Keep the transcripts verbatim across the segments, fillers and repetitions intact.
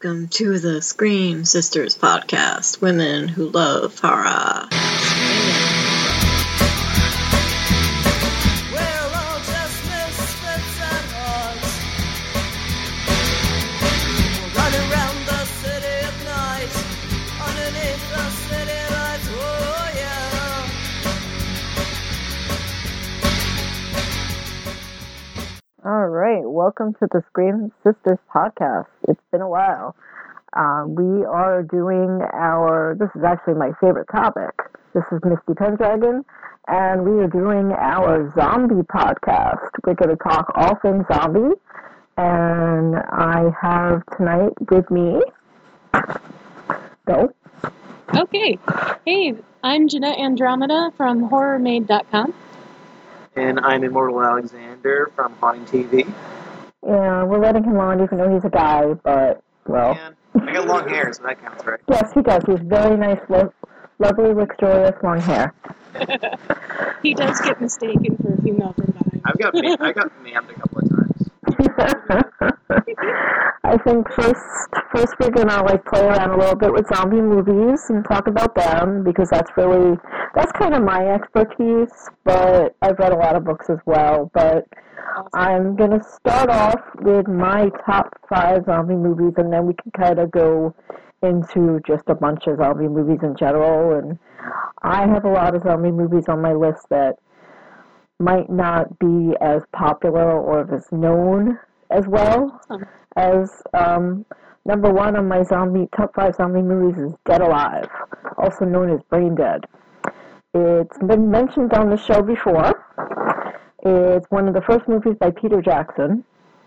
welcome to the Scream Sisters podcast, women who love horror. All right, welcome to the Scream Sisters podcast. It's been a while. Um, we are doing our, this is actually my favorite topic. This is Misty Pendragon, and we are doing our zombie podcast. We're going to talk all things zombie, and I have tonight with me, Go. Okay. Hey, I'm Jeanette Andromeda from horror made dot com. And I'm Immortal Alexander from Haunting T V. Yeah, we're letting him on even though he's a guy, but, well. And I got long hair, so that counts, right? Yes, he does. He has very nice, lo- lovely, luxurious long hair. He does get mistaken for a female from behind. I've got ma- I got mammed a couple of times. I think first, first we're gonna like play around a little bit with zombie movies and talk about them because that's really that's kind of my expertise. But I've read a lot of books as well. But Awesome. I'm gonna start off with my top five zombie movies, and then we can kind of go into just a bunch of zombie movies in general. And I have a lot of zombie movies on my list that might not be as popular or as known as well Awesome. as um, number one on my zombie top five zombie movies is Dead Alive, also known as Brain Dead. It's been mentioned on the show before. It's one of the first movies by Peter Jackson.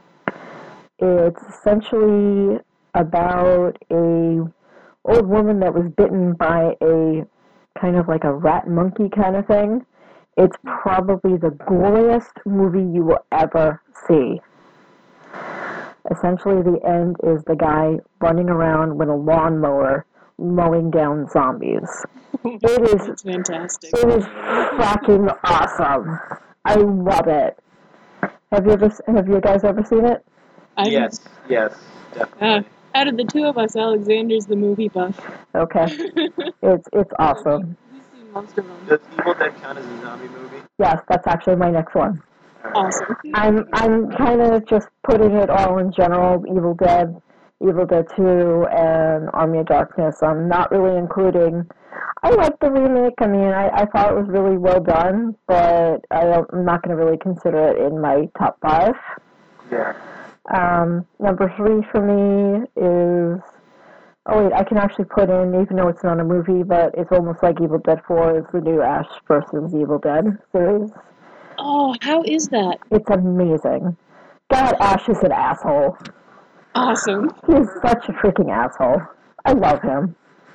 It's essentially about a old woman that was bitten by a kind of like a rat monkey kind of thing. It's probably the goriest movie you will ever see. Essentially, the end is the guy running around with a lawnmower mowing down zombies. It is That's fantastic. It is fucking awesome. I love it. Have you ever? Have you guys ever seen it? I'm, Yes, yes, Uh, definitely. out of the two of us, Alexander's the movie buff. Okay, it's it's awesome. We've seen most of them. Does Evil Dead count as a zombie movie? Yes, that's actually my next one. Awesome. I'm I'm kind of just putting it all in general. Evil Dead, Evil Dead two, and Army of Darkness. I'm not really including. I like the remake. I mean, I, I thought it was really well done, but I don't, I'm not going to really consider it in my top five. Yeah. Um, number three for me is. Oh wait, I can actually put in, even though it's not a movie, but it's almost like Evil Dead four is the new Ash versus Evil Dead series. Oh, how is that? It's amazing. God, Ash is an asshole. Awesome. He's such a freaking asshole. I love him.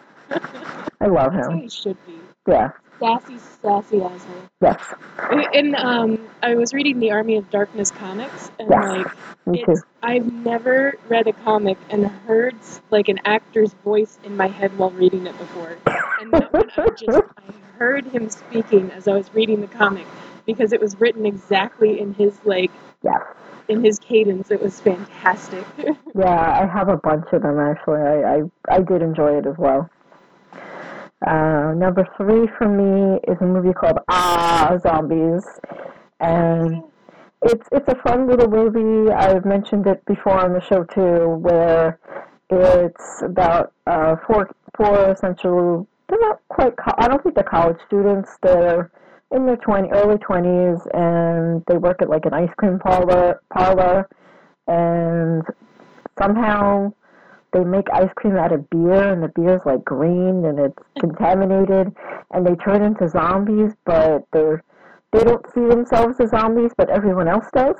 I love That's how him. he should be. Yeah. Sassy, sassy asshole. Yes. And um, I was reading the Army of Darkness comics, and Yes. like, Me too. it's, I've never read a comic and heard like an actor's voice in my head while reading it before. And that one, I just I heard him speaking as I was reading the comic because it was written exactly in his like Yes. in his cadence. It was fantastic. Yeah, I have a bunch of them actually. I, I, I did enjoy it as well. Uh, number three for me is a movie called Ah Zombies, and it's it's a fun little movie. I've mentioned it before on the show too, where it's about uh, four four essential. They're not quite. Co- I don't think they're college students. They're in their twenty early twenties, and they work at like an ice cream parlor parlor, and somehow they make ice cream out of beer, and the beer's like green and it's contaminated, and they turn into zombies, but they're they don't see themselves as zombies, but everyone else does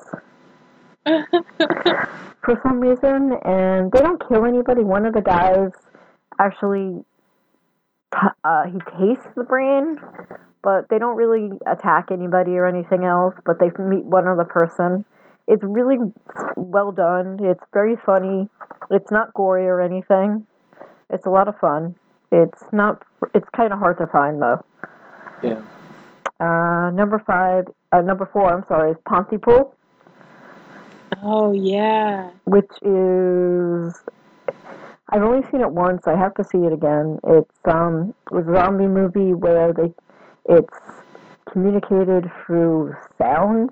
for some reason, and they don't kill anybody. One of the guys actually uh, he tastes the brain, but they don't really attack anybody or anything else, but they meet one other person. It's really well done. It's very funny. It's not gory or anything. It's a lot of fun. It's not. It's kind of hard to find though. Yeah. Uh, number five, uh, number four. I'm sorry, is Pontypool. Oh, yeah. Which is I've only seen it once. I have to see it again. It's um, it was a zombie movie where they, it's communicated through sound,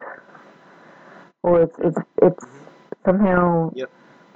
or it's it's it's somehow. Yep.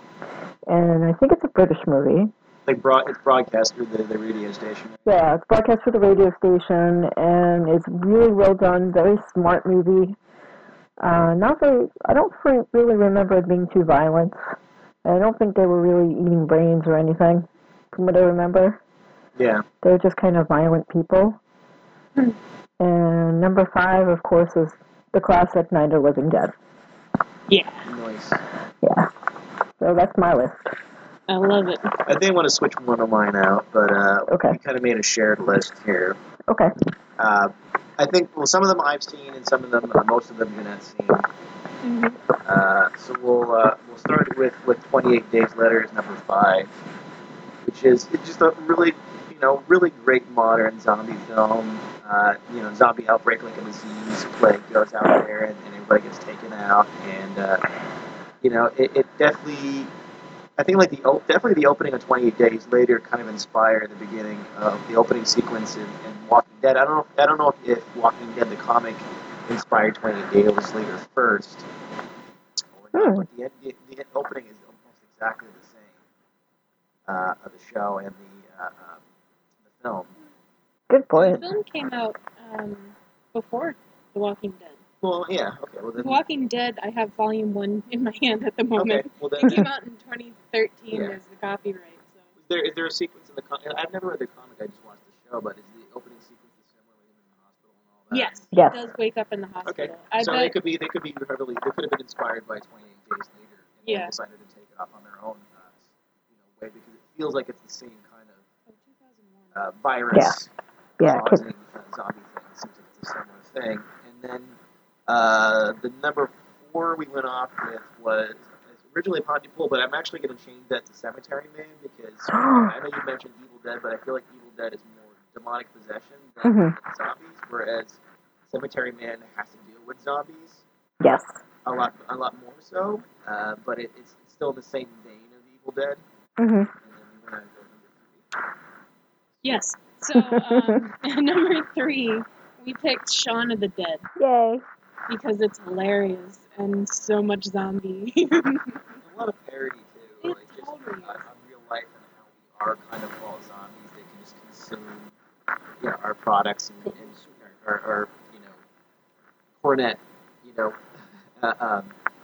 And I think it's a British movie. Like broad, it's broadcast through the, the radio station. Yeah, it's broadcast through the radio station, and it's really well done. Very smart movie. Uh, not very. I don't really remember it being too violent. I don't think they were really eating brains or anything, from what I remember. Yeah. They were just kind of violent people. Hmm. And number five, of course, is the classic Night of the Living Dead. Yeah. Nice. Yeah. So that's my list. I love it. I did want to switch one of mine out, but uh, Okay. we kind of made a shared list here. Okay. Uh, I think, well, some of them I've seen, and some of them, uh, most of them you're not seen. Mm-hmm. Uh, so we'll uh, we'll start with, with twenty-eight Days Later as number five, which is it's just a really, you know, really great modern zombie film. Uh, you know, zombie outbreak, like a disease plague goes out there, and, and everybody gets taken out, and uh, you know, it, it definitely. I think like the definitely the opening of twenty-eight Days Later kind of inspired the beginning of the opening sequence in, in Walking Dead. I don't know. If, I don't know if, if Walking Dead the comic inspired twenty-eight Days Later first, or not. Hmm. But the, the, the opening is almost exactly the same uh, of the show and the uh, uh, the film. Good The point. film came out um, before The Walking Dead. Well, yeah. Okay. Well, then. The Walking Dead, I have volume one in my hand at the moment. Okay. Well, It then. came out in twenty thirteen Yeah. as the copyright. So. Is there is there a sequence in the comic? I've never read the comic. I just watched the show. But is the opening sequence the similar with him in the hospital and all that? Yes, Yes. he does wake up in the hospital. Okay. I so bet. they could be they could be heavily they could have been inspired by twenty-eight Days Later and then Yeah. decided to take it off on their own uh, you know way because it feels like it's the same kind of Oh, two thousand one. uh, virus Yeah. causing uh, zombie thing. It seems like it's a similar thing. And then uh, the number four we went off with was originally Pontypool, but I'm actually going to change that to Cemetery Man because I know you mentioned Evil Dead, but I feel like Evil Dead is more demonic possession than, Mhm. than zombies, whereas Cemetery Man has to deal with zombies Yes. a lot, a lot more so. Uh, but it, it's still in the same vein of Evil Dead. Mhm. And then we're going to go number three. Yes. So, um, number three, we picked Shaun of the Dead Yay. because it's hilarious and so much zombie. A lot of parody too, It like just totally on, is. on real life and how we are kind of all zombies. They can just consume, you know, our products and, and or, or, or you know, cornet, you know, uh, um,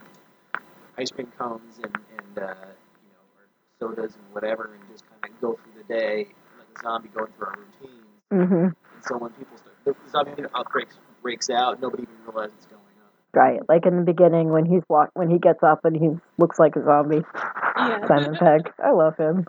ice cream cones and and uh, you know, or sodas and whatever, and just kind of go through the day like a zombie going through our routines. Mhm. And so when people start, the zombie outbreak breaks out, nobody even realizes what's going on. Right. Like in the beginning when he's walk when he gets up and he looks like a zombie. Yeah. Simon Pegg. I love him.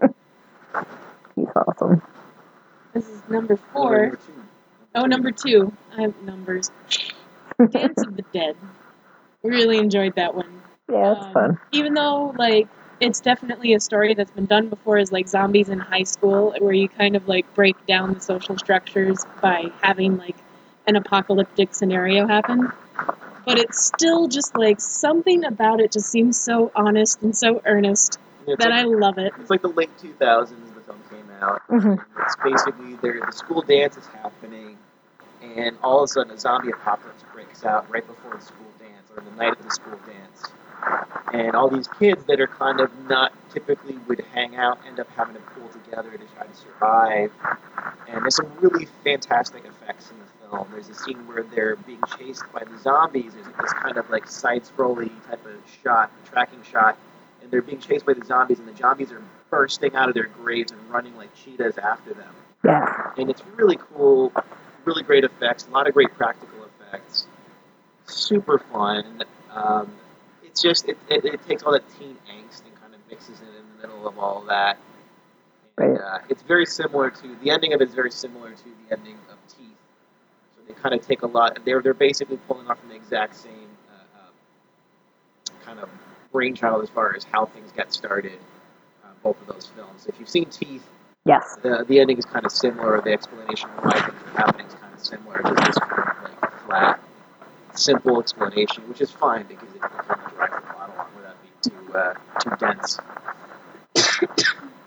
He's awesome. This is number Number four. two. Oh, number two. I have numbers. Dance of the Dead. Really enjoyed that one. Yeah, it's Um, fun. Even though, like, it's definitely a story that's been done before as, like, zombies in high school, where you kind of, like, break down the social structures by having, like, an apocalyptic scenario happen. But it's still just, like, something about it just seems so honest and so earnest It's that like, I love it. It's like the late two thousands the film came out. Mhm. It's basically there the school dance is happening, and all of a sudden a zombie apocalypse breaks out right before the school dance, or the night of the school dance. And all these kids that are kind of not typically would hang out end up having to pull together to try to survive. And there's some really fantastic effects in the film. There's a scene where they're being chased by the zombies. There's this kind of like side-scrolly type of shot, tracking shot, and they're being chased by the zombies, and the zombies are bursting out of their graves and running like cheetahs after them. Yeah. And it's really cool, really great effects, a lot of great practical effects. Super fun. Um, it's just, it, it, it takes all that teen angst and kind of mixes it in the middle of all that. And Right. uh, it's very similar to, the ending of it is very similar to the ending of Teeth. So they kind of take a lot, they're, they're basically pulling off from the exact same uh, uh, kind of brainchild as far as how things get started, uh, both of those films. If you've seen Teeth, Yes. the, the ending is kind of similar, the explanation of why things are happening is kind of similar to this like, flat, simple explanation, which is fine because it, it kind of drives the plot along without being too uh, too dense.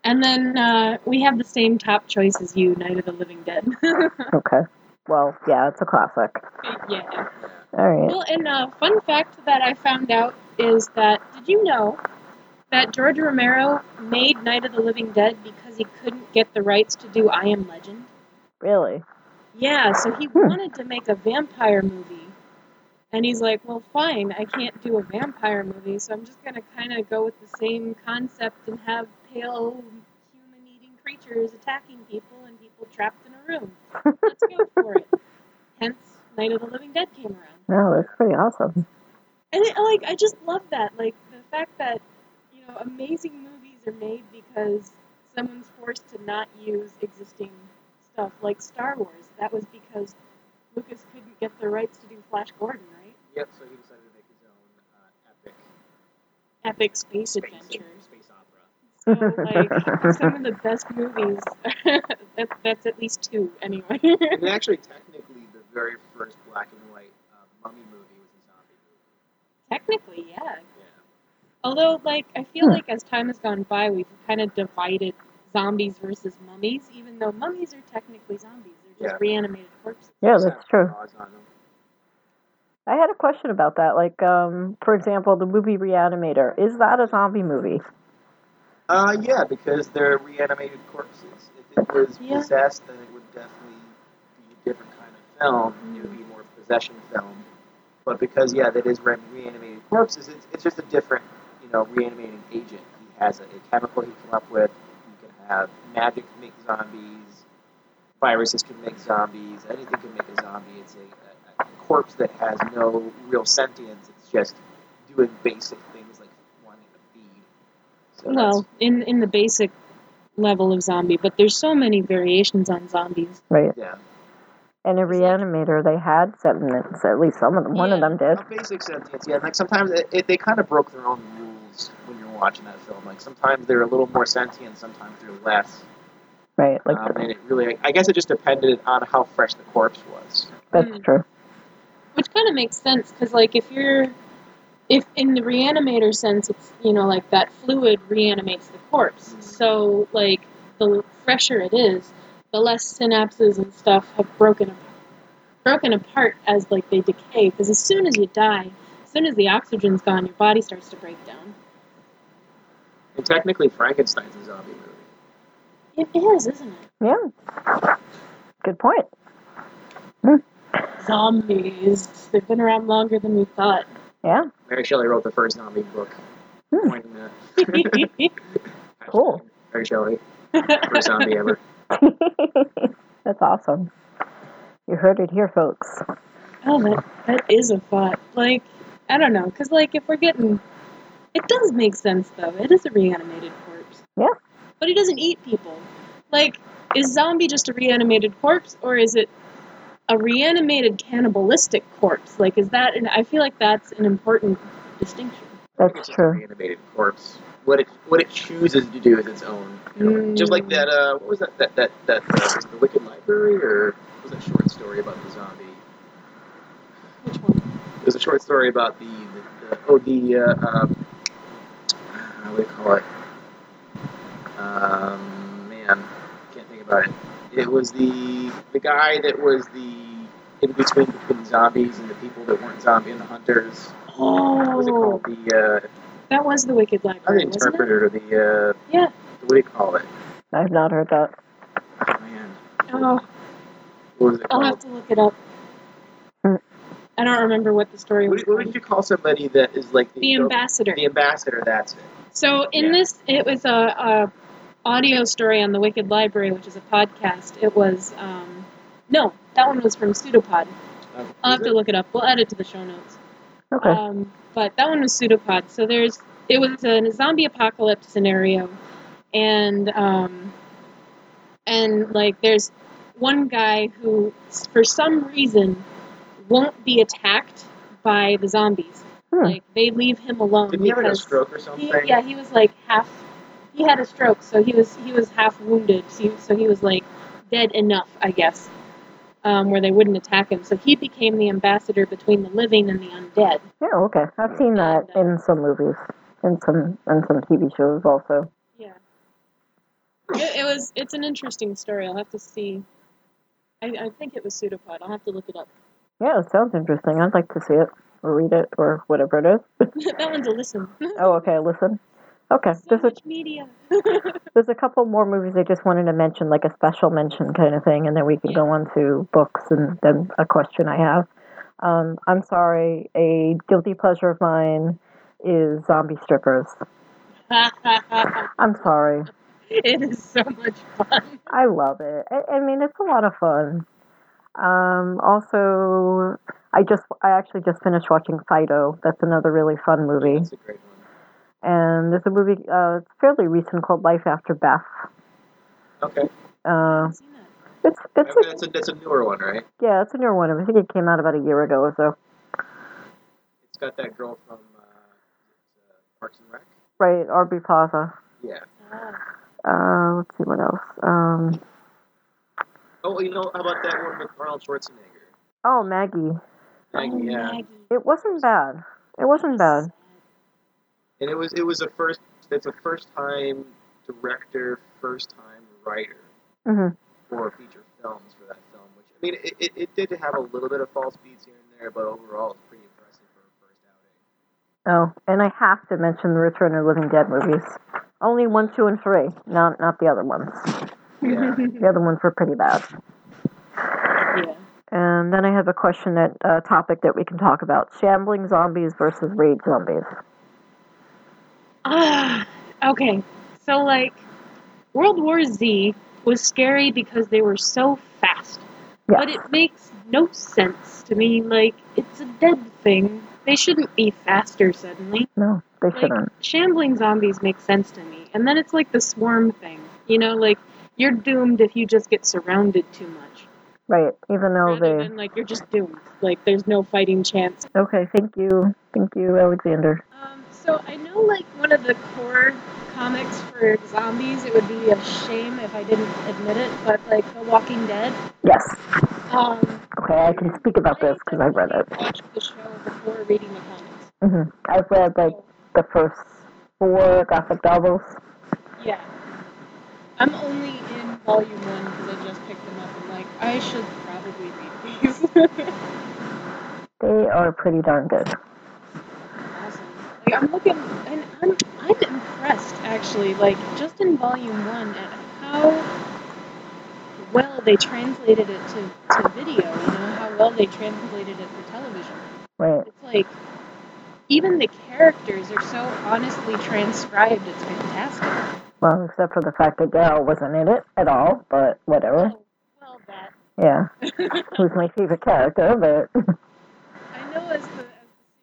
And then uh, we have the same top choice as you, Night of the Living Dead. Okay. Well, yeah, it's a classic. Yeah. All right. Well, and a uh, fun fact that I found out is that, did you know that George Romero made Night of the Living Dead because he couldn't get the rights to do I Am Legend? Really? Yeah, so he Hmm. wanted to make a vampire movie. And he's like, well, fine, I can't do a vampire movie, so I'm just going to kind of go with the same concept and have pale human-eating creatures attacking people and people trapped in a room. Let's go for it. Hence, Night of the Living Dead came around. No, that's pretty awesome. And, it, like, I just love that. Like, the fact that, you know, amazing movies are made because someone's forced to not use existing stuff. Like Star Wars, that was because Lucas couldn't get the rights to do Flash Gordon, right? Yep, so he decided to make his own uh, epic Epic space space, adventures. space opera. So, like, some of the best movies, that, that's at least two, anyway. And actually, technically, the very first black and white uh, mummy movie was a zombie movie. Technically, yeah. Yeah. Although, like, I feel Hmm. like as time has gone by, we've kind of divided zombies versus mummies, even though mummies are technically zombies. They're just Yeah. reanimated corpses. Yeah, Just that's have true. claws on them. I had a question about that. Like, um, for example, the movie Reanimator. Is that a zombie movie? Uh, yeah, because they're reanimated corpses. If it was Yeah. possessed, then it would definitely be a different kind of film. It would be more of a possession film. But because, yeah, that is re- reanimated corpses, it's, it's just a different, you know, reanimating agent. He has a, a chemical he came up with. You can have magic can make zombies. Viruses can make zombies. Anything can make a zombie. It's a, a, a corpse that has no real sentience. It's just doing basic things like wanting to feed. So Well, in, in the basic level of zombie, but there's so many variations on zombies. Right. yeah. And a Reanimator, they had sentience. At least some of them. One of Yeah. them did. A basic sentience, yeah. Like sometimes it, it, they kind of broke their own rules when you're watching that film. Like sometimes they're a little more sentient, sometimes they're less. Right. Like Um, and it really, I guess it just depended on how fresh the corpse was. that's Mm. true. Which kind of makes sense, because, like, if you're... If in the reanimator sense, it's, you know, like, that fluid reanimates the corpse. So, like, the fresher it is, the less synapses and stuff have broken broken apart as, like, they decay. Because as soon as you die, as soon as the oxygen's gone, your body starts to break down. And technically, Frankenstein's a zombie movie. It is, isn't it? Yeah. Good point. Zombies. They've been around longer than we thought. Yeah. Mary Shelley wrote the first zombie book. Hmm. Pointing that. Cool. Mary Shelley, first zombie ever. That's awesome. You heard it here, folks. Oh, that, that is a thought. Like, I don't know, because, like, if we're getting... It does make sense, though. It is a reanimated corpse. Yeah. But he doesn't eat people. Like, is zombie just a reanimated corpse, or is it a reanimated cannibalistic corpse? Like, is that... And I feel like that's an important distinction. I think That's it's just a true. reanimated corpse. What it what it chooses to do is its own. You know? Mm. Just like that. Uh, what was that? That that that uh, was it the Wicked Library, or was that short story about the zombie? Which one? It was a short story about the, the, the oh the uh, um, uh, what do you call it? Um, man, can't think about it. It was the the guy that was the in between between zombies and the people that weren't zombie and the hunters. What was it Oh, called? The uh, that was the Wicked not Library, the wasn't it? interpreter, the uh, Yeah. what do you call it? I've not heard that. Oh man, Oh, what was it I'll called? have to look it up. Hmm. I don't remember what the story What, was. do- what would you call somebody that is like the The ambassador. The ambassador. That's it. So in Yeah. this, it was a, a audio story on the Wicked Library, which is a podcast. It was um, no, that one was from Pseudopod. Um, I'll is have to it? look it up. We'll add it to the show notes. Okay. Um, but that one was Pseudopod. So there's it was a zombie apocalypse scenario, and um, and like there's one guy who, for some reason, won't be attacked by the zombies. Hmm. Like they leave him alone Did he have like a because stroke or something? he, yeah, he was like half. He had a stroke, so he was he was half wounded. So he, so he was like dead enough, I guess, um, where they wouldn't attack him. So he became the ambassador between the living and the undead. Yeah, okay. I've seen that in some movies, in some in some T V shows also. Yeah. It, it was. It's an interesting story. I'll have to see. I, I think it was Pseudopod. I'll have to look it up. Yeah, it sounds interesting. I'd like to see it or read it or whatever it is. That one's a listen. Oh, okay, listen. Okay, So there's a much media. there's a couple more movies I just wanted to mention, like a special mention kind of thing, and then we can go on to books and then a question I have. Um, I'm sorry, a guilty pleasure of mine is zombie strippers. I'm sorry. It is so much fun. I love it. I, I mean, it's a lot of fun. Um, also, I just I actually just finished watching Fido. That's another really fun movie. That's a great one. And there's a movie, uh, it's fairly recent, called Life After Beth. Okay. Uh, I've seen that. it's it's a, That's a, that's a newer one, right? yeah, it's a newer one. I think it came out about a year ago or so. It's got that girl from uh, uh, Parks and Rec. Right, Aubrey Plaza. Yeah. Oh. Uh, let's see what else. Um, Oh, you know, how about that one with Arnold Schwarzenegger? oh, Maggie. Maggie, Oh, yeah. Maggie. It wasn't bad. It wasn't bad. And it was it was a first. It's a first time director, first time writer Mhm. for feature films for that film. Which I mean, it, it, it did have a little bit of false beats here and there, but overall, it's pretty impressive for a first outing. Oh, and I have to mention the Return of the Living Dead movies. Only one, two, and three. Not not the other ones. Yeah. The other ones were pretty bad. Yeah. And then I have a question, that uh, topic that we can talk about: shambling zombies versus rage zombies. Ah, okay. So, like, World War Z was scary because they were so fast. Yeah. But it makes no sense to me. Like, it's a dead thing. They shouldn't be faster suddenly. No, they Like, shouldn't. shambling zombies make sense to me. And then it's like the swarm thing. You know, like, you're doomed if you just get surrounded too much. Right, even though Rather they... than, like, you're just doomed. Like, there's no fighting chance. Okay, thank you. Thank you, Alexander. Um, so I know, like, one of the core comics for zombies, it would be a shame if I didn't admit it, but, like, The Walking Dead. Yes. Um, Okay, I can speak about this because I've read it. I watched the show before reading the comics. hmm I've read, like, So, the first four graphic novels. yeah. I'm only in volume one because I just picked them up and, like, I should probably read these. They are pretty darn good. Awesome. Like, I'm looking, and I'm, I'm impressed, actually, like, just in volume one at how well they translated it to, to video, you know, how well they translated it for television. Right. It's like, even the characters are so honestly transcribed, it's fantastic. Well, except for the fact that Daryl wasn't in it at all, but whatever. Oh, well, that. Yeah. Who's my favorite character, but... I know as the, as the series and the show goes on, it's like definitely getting further away from the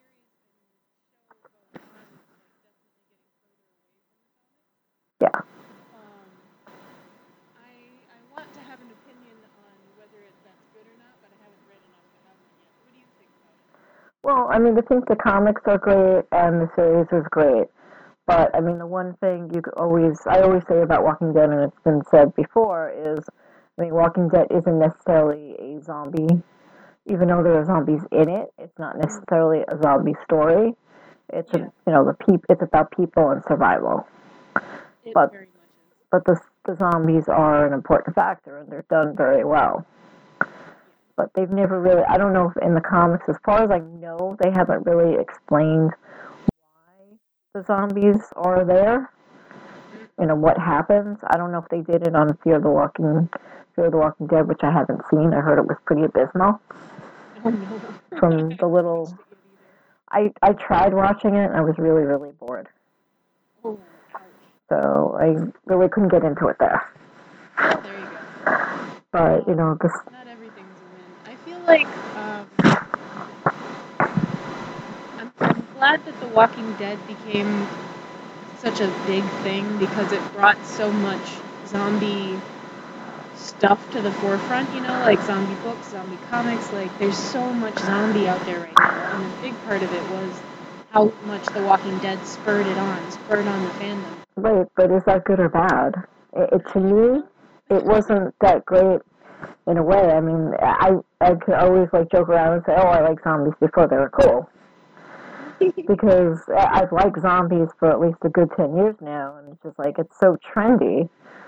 comics. Yeah. Um, I I want to have an opinion on whether it, that's good or not, but I haven't read enough to have one yet. What do you think about it? Well, I mean, I think the comics are great, and the series is great. But, I mean, the one thing you could always, I always say about Walking Dead, and it's been said before, is, I mean, Walking Dead isn't necessarily a zombie, even though there are zombies in it. It's not necessarily a zombie story. It's, Yeah. a, you know, the peop, it's about people and survival. It But- very much is. But the, the zombies are an important factor, and they're done very well. But they've never really, I don't know if in the comics, as far as I know, they haven't really explained why the zombies are there. You know, what happens. I don't know if they did it on Fear the Walking Fear the Walking Dead, which I haven't seen. I heard it was pretty abysmal. Oh no. From the little, I, I tried watching it, and I was really, really bored. Oh, ouch. So I really couldn't get into it there. Well, there you go. But, you know, this, Not everything's a win. I feel like um, I'm, I'm glad that The Walking Dead became such a big thing because it brought so much zombie stuff to the forefront, you know, like zombie books, zombie comics. Like, there's so much zombie out there right now, and a big part of it was how much The Walking Dead spurred it on, spurred on the fandom. right, but is that good or bad? It, it, to me, it wasn't that great in a way. I mean, I I could always like joke around and say, oh, I like zombies before they were cool. Because I- I've liked zombies for at least a good ten years now, and it's just like, it's so trendy.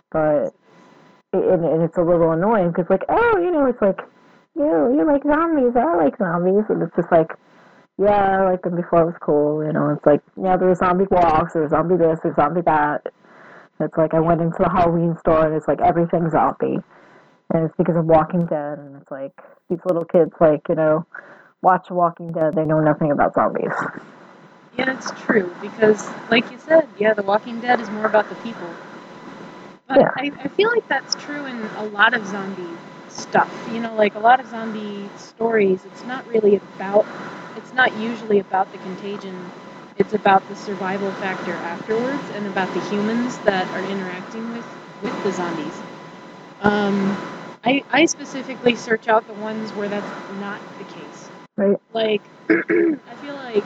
but it, and, and it's a little annoying because, like, oh, you know, it's like, you you like zombies, I like zombies, and it's just like, yeah, I liked them before it was cool, you know. It's like, yeah, there's zombie walks, there's zombie this, there's zombie that. It's like I went into the Halloween store and it's like everything's zombie. And it's because of Walking Dead, and it's like these little kids, like, you know, watch Walking Dead, they know nothing about zombies. Yeah, it's true, because, like you said, yeah, The Walking Dead is more about the people. But Yeah. I, I feel like that's true in a lot of zombie stuff. You know, like a lot of zombie stories, it's not really about, it's not usually about the contagion. It's about the survival factor afterwards and about the humans that are interacting with, with the zombies. Um, I, I specifically search out the ones where that's not the case. Right. Like, I feel like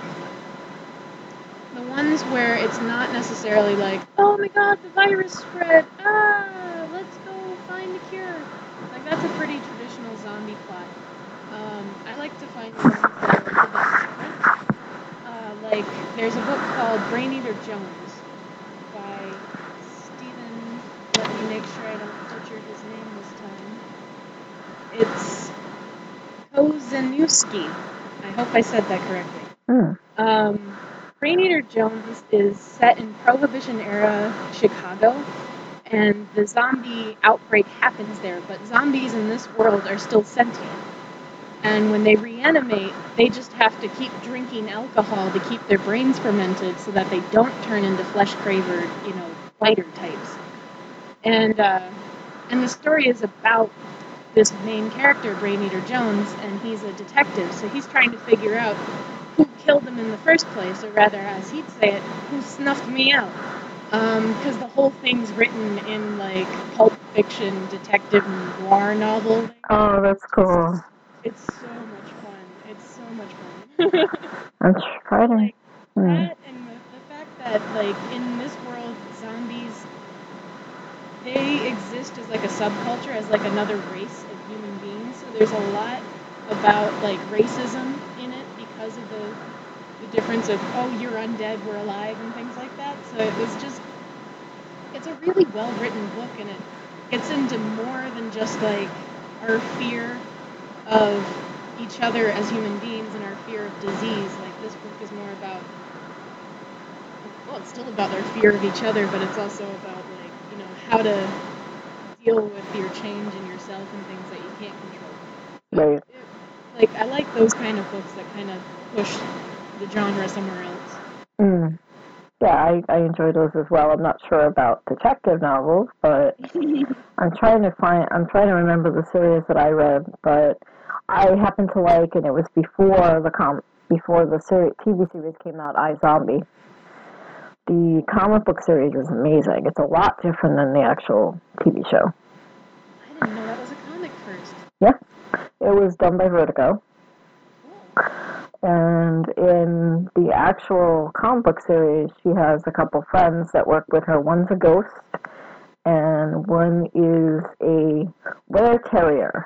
the ones where it's not necessarily like, oh my god, the virus spread, ah, let's go find a cure. Like, that's a pretty traditional zombie plot. Um, I like to find the ones that are a little bit different. Uh, like, there's a book called Brain Eater Jones by Stephen, let me make sure I don't butcher his name this time. It's Kozinski. I hope I said that correctly. Mm. Um, Brain Eater Jones is set in Prohibition-era Chicago, and the zombie outbreak happens there, but zombies in this world are still sentient. And when they reanimate, they just have to keep drinking alcohol to keep their brains fermented so that they don't turn into flesh-cravered, you know, fighter types. And, uh, and the story is about this main character, Brain Eater Jones, and he's a detective, so he's trying to figure out who killed him in the first place, or rather, as he'd say it, who snuffed me out. Because um, the whole thing's written in, like, pulp fiction, detective noir novel. Oh, that's cool. It's so much fun. It's so much fun. I'm trying to... Like, hmm. that and the, the fact that, like, in this world, zombies, they exist as, like, a subculture, as, like, another race of human beings. So there's a lot about, like, racism in it because of the, the difference of, oh, you're undead, we're alive, and things like that. So it was just, it's a really well-written book, and it gets into more than just, like, our fear of each other as human beings and our fear of disease. Like, this book is more about, well, it's still about our fear of each other, but it's also about, like, you know, how to deal with your change in yourself and things that you can't control. Right. It, like, I like those kind of books that kind of push the genre somewhere else. Mm. Yeah, I, I enjoy those as well. I'm not sure about detective novels, but I'm trying to find, I'm trying to remember the series that I read, but I happen to like, and it was before the com, before the series, T V series came out, iZombie. The comic book series is amazing. It's a lot different than the actual T V show. I didn't know that was a comic first. Yeah, it was done by Vertigo. Cool. And in the actual comic book series, she has a couple friends that work with her. One's a ghost, and one is a were-terrier.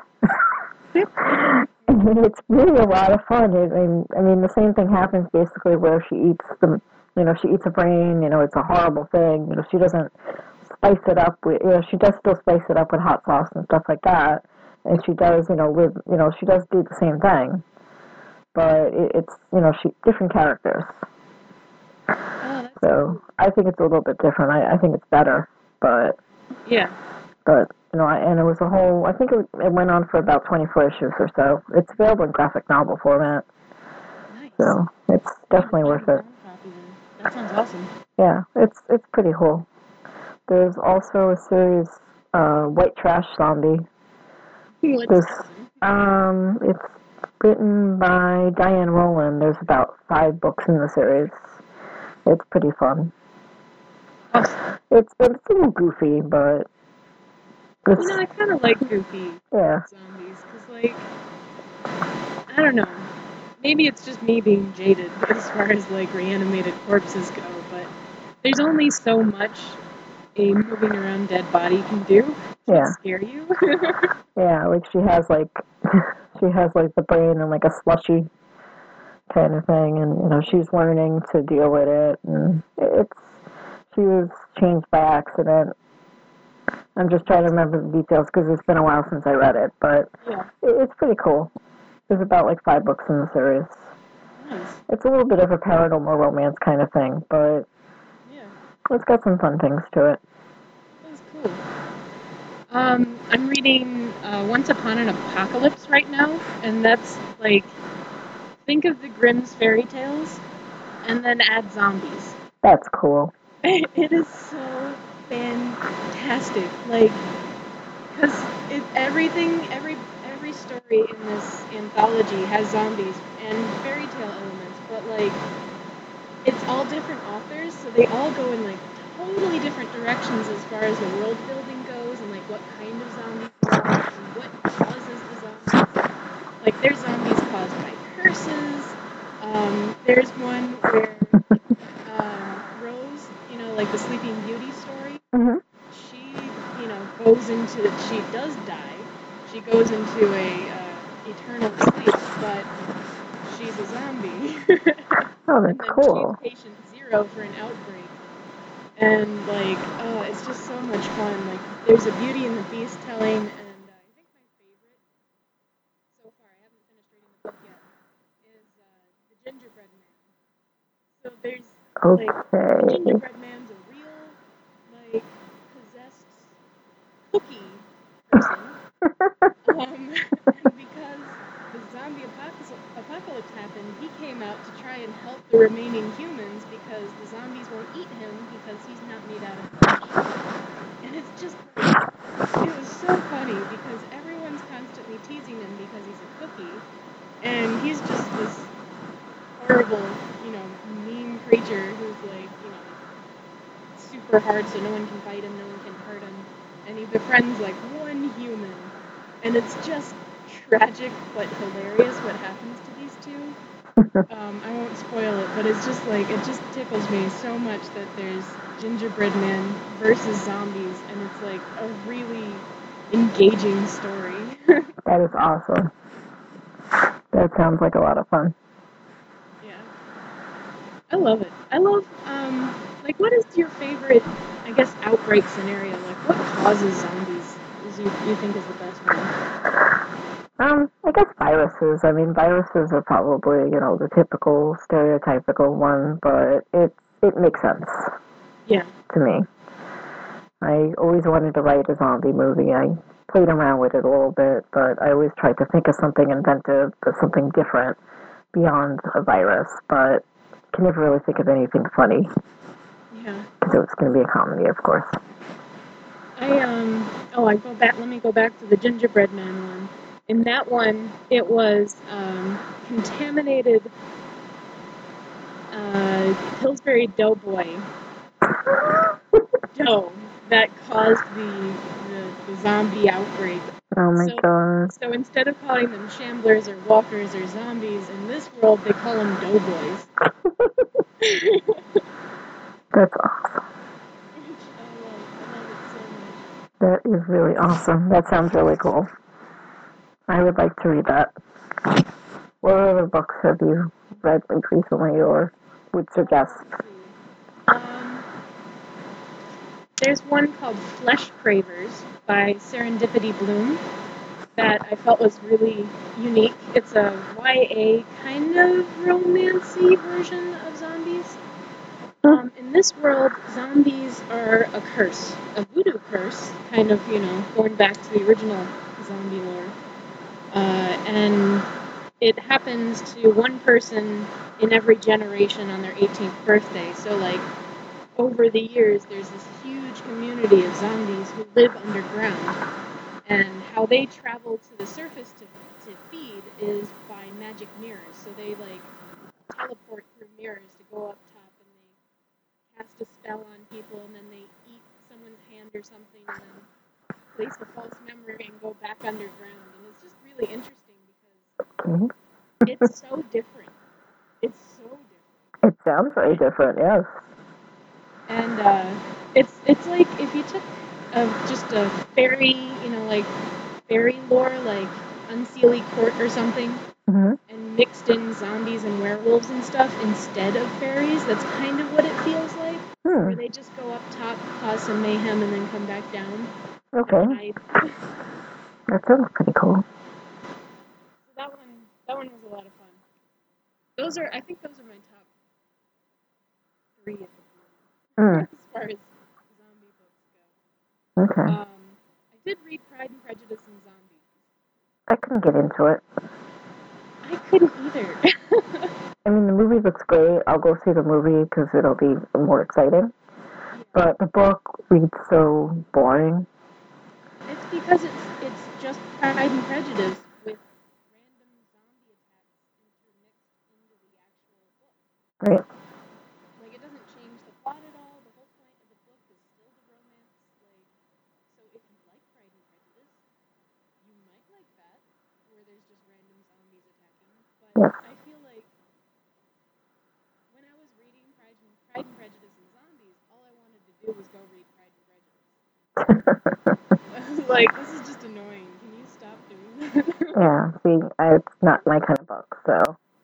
And it's really a lot of fun. I mean, I mean, the same thing happens basically where she eats the, you know, she eats a brain. You know, it's a horrible thing. You know, she doesn't spice it up with, you know, she does still spice it up with hot sauce and stuff like that. And she does, you know, live, you know, she does do the same thing. But it, it's, you know, she different characters. Oh, that's So I think it's a little bit different. I, I think it's better, but yeah. but you know, and it was a whole. I think it, it went on for about twenty-four issues or so. It's available in graphic novel format, Nice. so it's definitely worth it. That sounds awesome. Yeah, it's it's pretty cool. There's also a series, uh, White Trash Zombie. What's This, that? um, it's written by Diane Rowland. There's about five books in the series. It's pretty fun. Awesome. It's it's a little goofy, but it's, You know, I kind of like goofy yeah. zombies, because, like, I don't know. Maybe it's just me being jaded as far as, like, reanimated corpses go, but there's only so much a moving around dead body can do to Yeah. scare you. Yeah, like she has like she has like the brain in like a slushy kind of thing, and you know she's learning to deal with it, and it's she was changed by accident, I'm just trying to remember the details because it's been a while since I read it, but Yeah. it, it's pretty cool. There's about like five books in the series. Nice. It's a little bit of a paranormal romance kind of thing, but Yeah. it's got some fun things to it. That's cool. Um, I'm reading uh, Once Upon an Apocalypse right now, and that's like, think of the Grimm's fairy tales, and then add zombies. That's cool. It is so fantastic, like, because it everything, every every story in this anthology has zombies and fairy tale elements, but like, it's all different authors, so they all go in like totally different directions as far as the world building goes, and like what kind of zombies there are, and what causes the zombies. Like, there's zombies caused by curses. Um, there's one where um, Rose, you know, like the Sleeping Beauty story, Mm-hmm. she, you know, goes into, she does die. She goes into a uh, eternal sleep, but she's a zombie. Oh, And that's then cool. she's patient zero for an outbreak. And, like, oh, it's just so much fun. Like, there's a Beauty and the Beast telling, and uh, I think my favorite so far, I haven't finished reading the book yet, is uh, The Gingerbread Man. So there's, like, the Okay. Gingerbread Man's a real, like, possessed cookie person. Um, and because the zombie apocalypse, apocalypse happened, he came out to try and help the remaining humans because the zombies won't eat him because he's not made out of flesh. And it's just like, it was so funny because everyone's constantly teasing him because he's a cookie, and he's just this horrible, you know, mean creature who's like, you know, super hard so no one can fight him, no one can hurt him, and he befriends like one human, and it's just tragic but hilarious what happens to these two. Um, I won't spoil it, but it's just like, it just tickles me so much that there's Gingerbread Man versus zombies, and it's like a really engaging story. That is awesome. That sounds like a lot of fun. Yeah. I love it. I love, um, like, what is your favorite, I guess, outbreak scenario? Like, what causes zombies is you, you think is the best one? Um, I guess viruses. I mean, viruses are probably, you know, the typical stereotypical one, but it it makes sense Yeah. to me. I always wanted to write a zombie movie. I played around with it a little bit, but I always tried to think of something inventive, or something different beyond a virus, but can never really think of anything funny. Yeah. Because it was going to be a comedy, of course. I, um, oh, I go back, let me go back to the Gingerbread Man one. In that one, it was, um, contaminated, uh, Pillsbury Doughboy dough that caused the, the, the zombie outbreak. Oh my So, god. so instead of calling them shamblers or walkers or zombies, in this world they call them doughboys. That's awesome. Which I love. I love it so much. That is really awesome. That sounds really cool. I would like to read that. What other books have you read like recently or would suggest? Let's see. Um, there's one called Flesh Cravers by Serendipity Bloom that I felt was really unique. It's a Y A kind of romancy version of zombies. Um, in this world, zombies are a curse, a voodoo curse, kind of, you know, going back to the original zombie lore. Uh, and it happens to one person in every generation on their eighteenth birthday. So, like, over the years, there's this huge community of zombies who live underground. And how they travel to the surface to, to feed is by magic mirrors. So they, like, teleport through mirrors to go up top, and they cast a spell on people, and then they eat someone's hand or something, and then place a false memory and go back underground. And it's just really interesting because Okay. it's so different. It's so different. It sounds very different, yes. And uh, it's it's like if you took a, just a fairy, you know, like fairy lore, like Unseelie Court or something, Mm-hmm. and mixed in zombies and werewolves and stuff instead of fairies. That's kind of what it feels like, Hmm. where they just go up top, cause some mayhem, and then come back down. Okay. I, That sounds pretty cool. that one, that one was a lot of fun. Those are, I think, those are my top three at the moment, Mm. as far as zombie books go. Okay. Um, I did read Pride and Prejudice and Zombies. I couldn't get into it. I couldn't either. I mean, the movie looks great. I'll go see the movie because it'll be more exciting. But the book reads so boring. It's because it's it's just Pride and Prejudice with random zombie attacks intermixed into the actual book. Right. Like, it doesn't change the plot at all. The whole point of the book is still the romance. Like, so if you like Pride and Prejudice, you might like that, where there's just random zombies attacking. But Yes. I feel like when I was reading Pride and, Pride and Prejudice and Zombies, all I wanted to do was go read Pride and Prejudice. I was like, this is just annoying. Can you stop doing that? Yeah, see, I, it's not my kind of book, so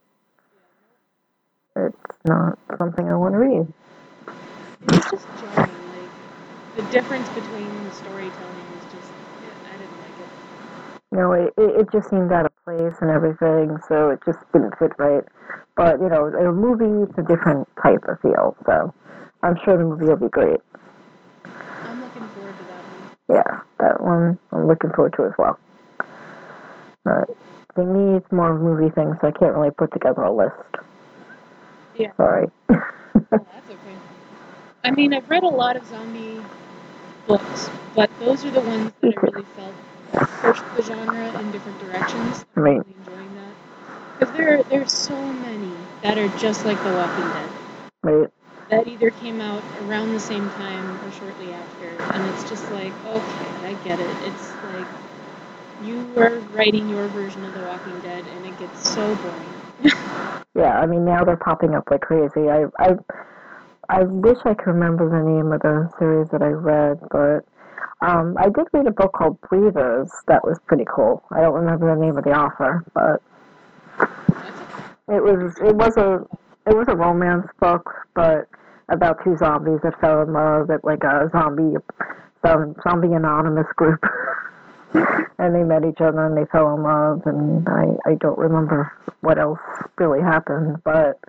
it's not something I want to read. It was just jarring. Like, the difference between the storytelling was just, I didn't like it. No, it, it, it just seemed out of place and everything, so it just didn't fit right. But, you know, a movie, it's a different type of feel, so I'm sure the movie will be great. I'm looking forward to that one. Yeah, that one I'm looking forward to as well. But for me, it's more movie things, so I can't really put together a list. Yeah. Sorry. Oh, that's okay. I mean, I've read a lot of zombie books, but those are the ones that I really felt pushed the genre in different directions. I'm Right. really enjoying that. Because there, there's so many that are just like The Walking Dead. Right. That either came out around the same time or shortly after, and it's just like, okay, I get it. It's like you are writing your version of The Walking Dead, and it gets so boring. Yeah, I mean, now they're popping up like crazy. I, I, I wish I could remember the name of the series that I read, but um, I did read a book called Breathers that was pretty cool. I don't remember the name of the author, but it was it was a it was a romance book, but about two zombies that fell in love at like a zombie some zombie anonymous group, and they met each other and they fell in love. And I I don't remember what else really happened, but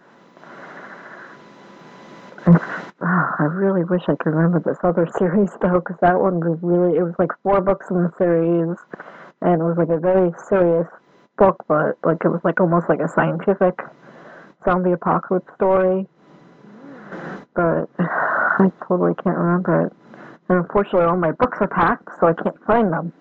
I, oh, I really wish I could remember this other series though, because that one was really it was like four books in the series, and it was like a very serious book, but like it was like almost like a scientific zombie apocalypse story. But I totally can't remember it. And unfortunately, all my books are packed, so I can't find them.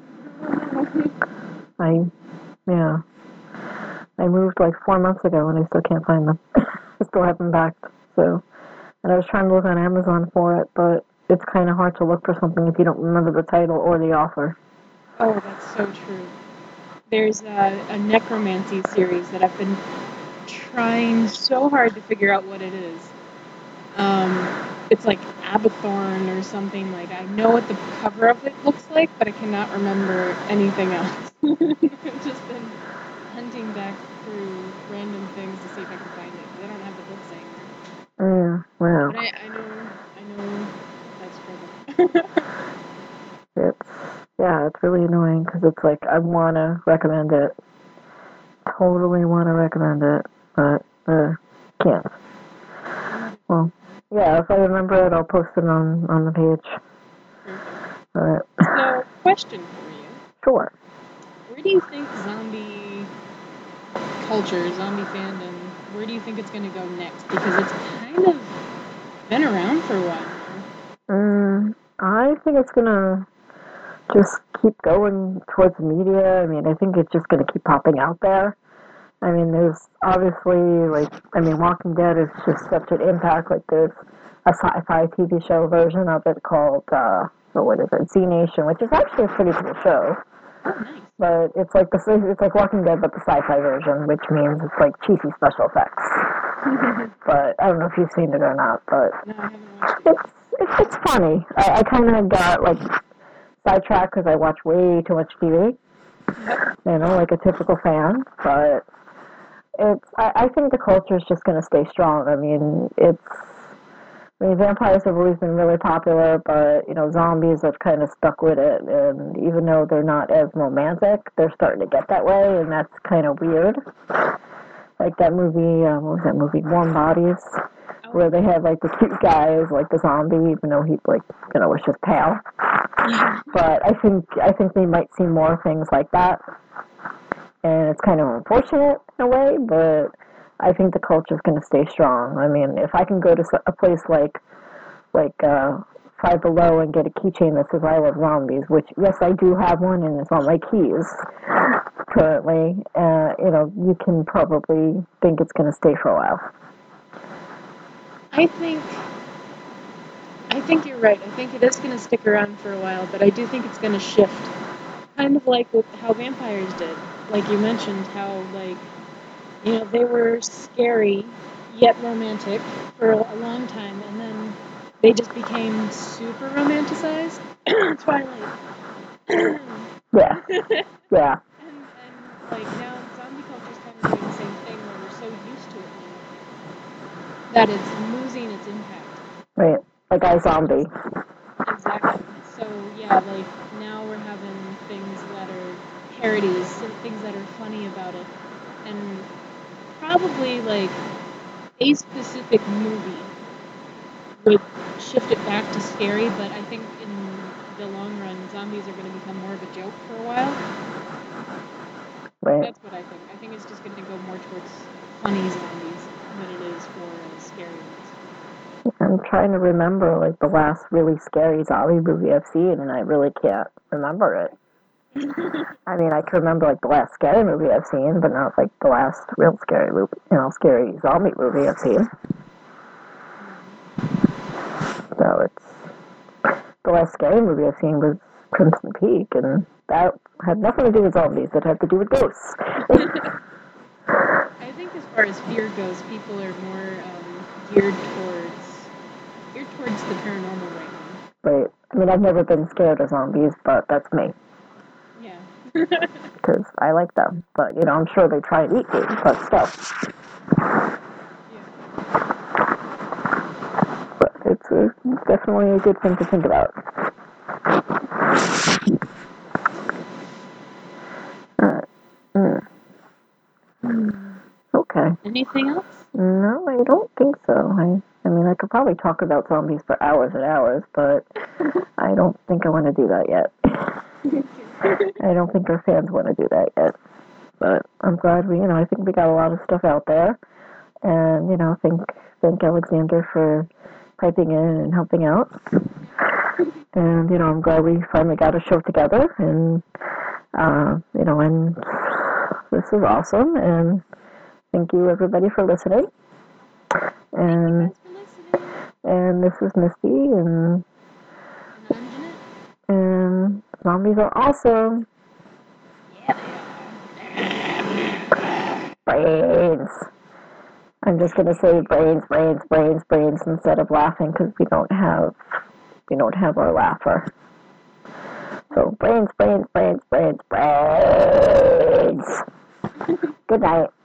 I, yeah. I moved like four months ago, and I still can't find them. I still have them backed. So, and I was trying to look on Amazon for it, but it's kind of hard to look for something if you don't remember the title or the author. Oh, that's so true. There's a, a necromancy series that I've been trying so hard to figure out what it is. Um, it's like Abathorn or something. Like, I know what the cover of it looks like, but I cannot remember anything else. I've just been hunting back through random things to see if I can find it, because I don't have the books anymore. Yeah, wow. But I, I know, I know that struggle. It's, yeah, it's really annoying, because it's like, I want to recommend it. Totally want to recommend it, but, uh, can't. Well, yeah, if I remember it, I'll post it on, on the page. But, So, question for you. Sure. Where do you think zombie culture, zombie fandom, where do you think it's going to go next? Because it's kind of been around for a while now. Um, I think it's going to just keep going towards media. I mean, I think it's just going to keep popping out there. I mean, there's obviously, like, I mean, Walking Dead is just such an impact. Like, there's a sci-fi T V show version of it called, uh, oh, what is it, Z Nation, which is actually a pretty cool show. Oh, nice. But it's like the it's like Walking Dead, but the sci-fi version, which means it's like cheesy special effects. But I don't know if you've seen it or not. But No, I haven't watched it. it's it's, it's funny. I, I kind of got like sidetracked because I watch way too much T V. You know, like a typical fan. But it's I, I think the culture is just going to stay strong. I mean, it's I mean, vampires have always been really popular, but, you know, zombies have kind of stuck with it, and even though they're not as romantic, they're starting to get that way, and that's kind of weird. Like that movie, uh, what was that movie, Warm Bodies, where they had, like, the cute guy as, like, the zombie, even though he's, like, you know, was just pale. But I think, I think we might see more things like that, and it's kind of unfortunate in a way, but I think the culture's going to stay strong. I mean, if I can go to a place like like uh, Five Below and get a keychain that says I love zombies, which, yes, I do have one, and it's on my keys currently, uh, you know, you can probably think it's going to stay for a while. I think I think you're right. I think it is going to stick around for a while, but I do think it's going to shift. Kind of like with how vampires did. Like you mentioned, how, like, you know, they were scary, yet romantic for a long time, and then they just became super romanticized. Twilight. Yeah. Yeah. And, and, like, now zombie culture's kind of doing the same thing, where we're so used to it now that it's losing its impact. Right. Like iZombie. Exactly. So, yeah, like, now we're having things that are parodies, and things that are funny about it, and probably, like, a specific movie would shift it back to scary, but I think in the long run, zombies are going to become more of a joke for a while. Right. That's what I think. I think it's just going to go more towards funny zombies than it is for uh, scary ones. I'm trying to remember, like, the last really scary zombie movie I've seen, and I really can't remember it. I mean, I can remember, like, the last scary movie I've seen, but not, like, the last real scary movie, you know, scary zombie movie I've seen. So it's, the last scary movie I've seen was Crimson Peak, and that had nothing to do with zombies, it had to do with ghosts. I think as far as fear goes, people are more um, geared towards geared towards the paranormal right now. Right. I mean, I've never been scared of zombies, but that's me. Yeah. Because I like them. But, you know, I'm sure they try and eat me, but still. Yeah. But it's a, definitely a good thing to think about. Uh, mm. Okay. Anything else? No, I don't think so. I, I mean, I could probably talk about zombies for hours and hours, but I don't think I want to do that yet. I don't think our fans want to do that yet. But I'm glad we, you know, I think we got a lot of stuff out there. And, you know, thank, thank Alexander for piping in and helping out. And, you know, I'm glad we finally got a show together. And, uh, you know, and this is awesome. And thank you, everybody, for listening. And, and this is Misty, and, and zombies are awesome. Brains. I'm just gonna say brains, brains, brains, brains instead of laughing because we don't have we don't have our laugher. So brains, brains, brains, brains, brains. Good night.